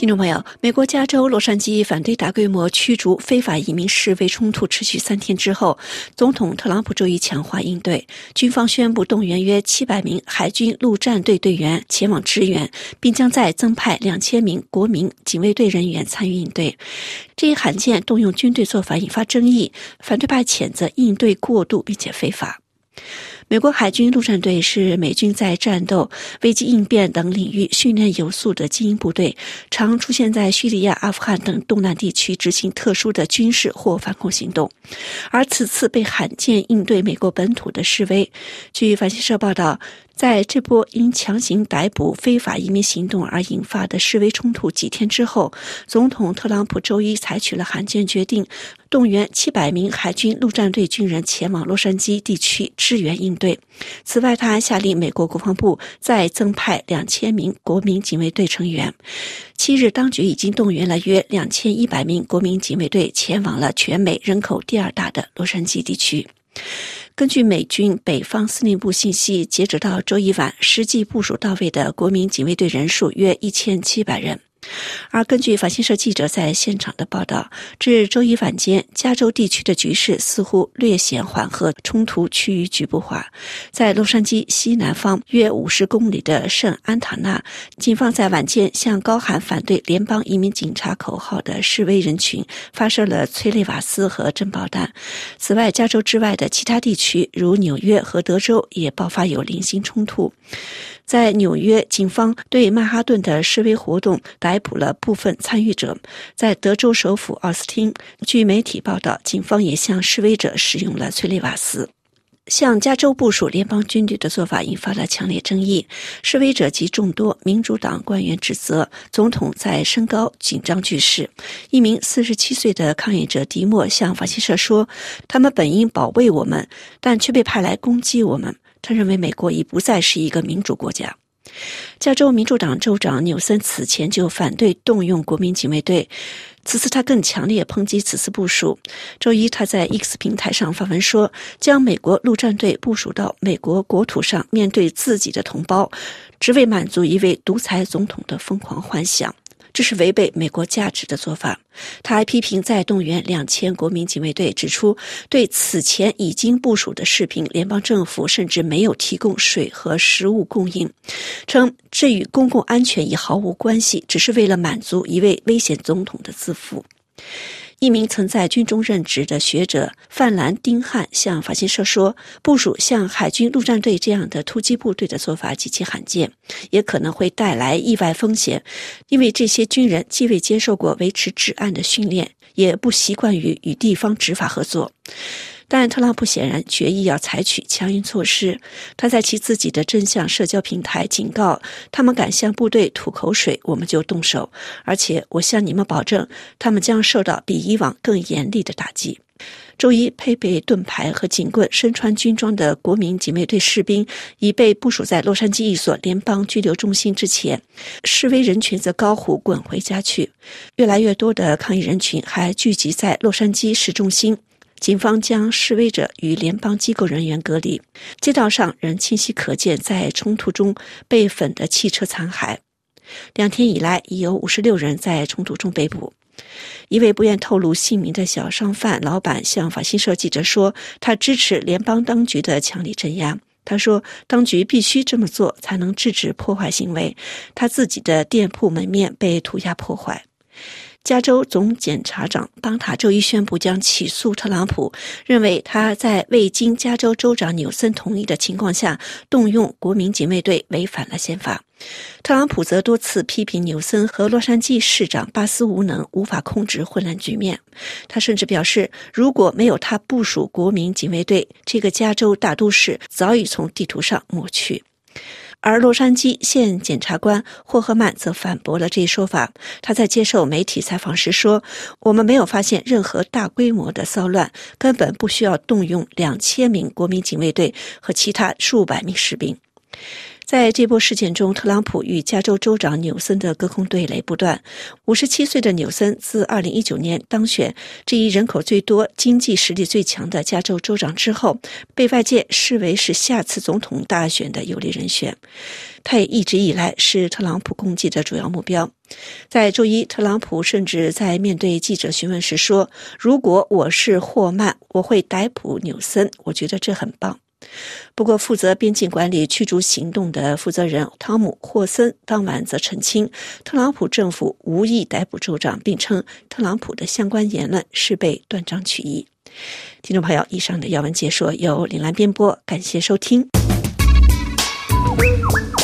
听众朋友，美国加州洛杉矶反对大规模驱逐非法移民示威冲突持续3天之后，总统特朗普周一强化应对，军方宣布动员约700名海军陆战队队员前往支援，并将再增派2000名国民警卫队人员参与应对。这一罕见动用军队做法引发争议，反对派谴责应对过度并且非法。美国海军陆战队是美军在战斗、危机应变等领域训练有素的精英部队，常出现在叙利亚、阿富汗等东南地区执行特殊的军事或反恐行动。而此次被罕见应对美国本土的示威，据法新社报道，在这波因强行逮捕非法移民行动而引发的示威冲突几天之后，总统特朗普周一采取了罕见决定，动员700名海军陆战队军人前往洛杉矶地区支援应对。此外，他还下令美国国防部再增派2000名国民警卫队成员。7日，当局已经动员了约2100名国民警卫队前往了全美人口第2大的洛杉矶地区。根据美军北方司令部信息，截止到周一晚，实际部署到位的国民警卫队人数约1700人。而根据法新社记者在现场的报道，至周一晚间，加州地区的局势似乎略显缓和，冲突趋于局部化。在洛杉矶西南方约50公里的圣安塔纳，警方在晚间向高喊反对联邦移民警察口号的示威人群发射了催泪瓦斯和震爆弹。此外，加州之外的其他地区如纽约和德州也爆发有零星冲突。在纽约，警方对曼哈顿的示威活动逮捕了部分参与者。在德州首府奥斯汀，据媒体报道，警方也向示威者使用了催泪瓦斯。向加州部署联邦军队的做法引发了强烈争议，示威者及众多民主党官员指责总统在升高紧张局势。一名47岁的抗议者迪莫向法新社说，他们本应保卫我们，但却被派来攻击我们。他认为美国已不再是一个民主国家。加州民主党州长纽森此前就反对动用国民警卫队，此次他更强烈抨击此次部署。周一，他在 X 平台上发文说，将美国陆战队部署到美国国土上，面对自己的同胞，只为满足一位独裁总统的疯狂幻想。这是违背美国价值的做法。他还批评再动员2000国民警卫队，指出对此前已经部署的士兵，联邦政府甚至没有提供水和食物供应，称这与公共安全已毫无关系，只是为了满足一位危险总统的自负。一名曾在军中任职的学者范兰丁汉向法新社说，部署像海军陆战队这样的突击部队的做法极其罕见，也可能会带来意外风险，因为这些军人既未接受过维持治安的训练，也不习惯于与地方执法合作。但特朗普显然决意要采取强硬措施。他在其自己的真相社交平台警告，他们敢向部队吐口水，我们就动手，而且我向你们保证，他们将受到比以往更严厉的打击。周一，配备盾牌和警棍、身穿军装的国民警卫队士兵已被部署在洛杉矶一所联邦拘留中心之前，示威人群则高呼滚回家去。越来越多的抗议人群还聚集在洛杉矶市中心，警方将示威者与联邦机构人员隔离，街道上仍清晰可见在冲突中被焚的汽车残骸。2天以来，已有56人在冲突中被捕。一位不愿透露姓名的小商贩老板向法新社记者说，他支持联邦当局的强力镇压。他说，当局必须这么做才能制止破坏行为。他自己的店铺门面被涂鸦破坏。加州总检察长邦塔周一宣布将起诉特朗普，认为他在未经加州州长纽森同意的情况下动用国民警卫队违反了宪法。特朗普则多次批评纽森和洛杉矶市长巴斯无能，无法控制混乱局面。他甚至表示，如果没有他部署国民警卫队，这个加州大都市早已从地图上抹去。而洛杉矶县检察官霍赫曼则反驳了这一说法。他在接受媒体采访时说，我们没有发现任何大规模的骚乱，根本不需要动用2000名国民警卫队和其他数百名士兵。 在这波事件中，特朗普与加州州长纽森的隔空对垒不断。57岁的纽森自2019年当选这一人口最多、经济实力最强的加州州长之后，被外界视为是下次总统大选的有力人选。他也一直以来是特朗普攻击的主要目标。在周一，特朗普甚至在面对记者询问时说：“如果我是霍曼，我会逮捕纽森，我觉得这很棒。”不过，负责边境管理驱逐行动的负责人汤姆·霍森当晚则澄清，特朗普政府无意逮捕州长，并称特朗普的相关言论是被断章取义。听众朋友，以上的要闻解说由林兰编播，感谢收听。